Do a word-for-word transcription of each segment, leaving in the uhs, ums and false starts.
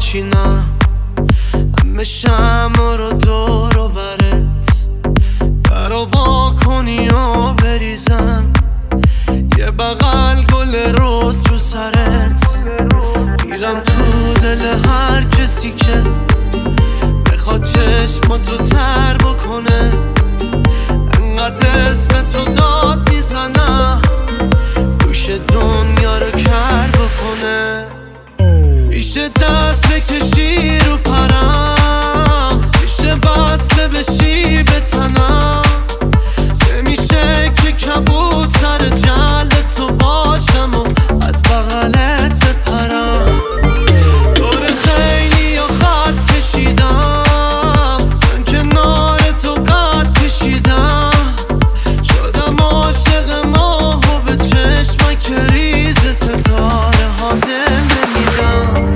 بچینم همه شمع رو دور و برت درو وا کنی و بریزم یه بغل گل روز رو سرت میرم تو دل هر کسی که بخواد چشماتو تر بکنه انقدر اسم تو داد میزنم گوش دنیا رو کر بکنه میشه دست بکشی رو پرم میشه وصله بشی به تنم نمیشه که کبوتر جل تو باشم و از بغلت بپرم دور خیلی یا خط کشیدم من کنار تو قد کشیدم شدم عاشق ماه و به چشمک ریز ستاره ها دل نمیدم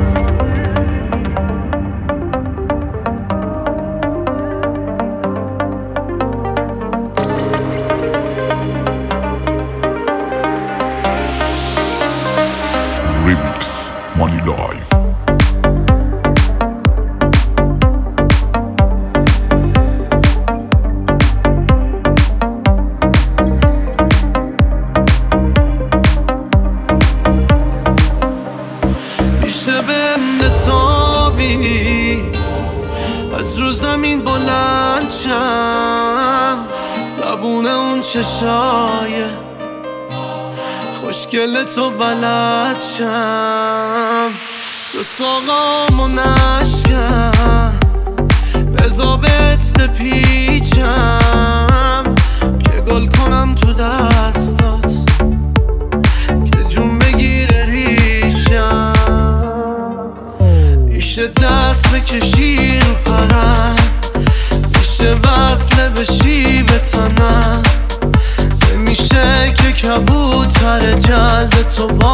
Remix Money Life. میشه بهم بتابی از رو زمین بلند شم زبون اون چشای خوشگل تو بلد شم دو ساقام و نشکم بزابت بپیچم که گل کنم تو دستات که جون بگیره ریشم میشه دست بکشی رو پرم میشه وصله بشی به تنم نمیشه که کبوتر جلد تو با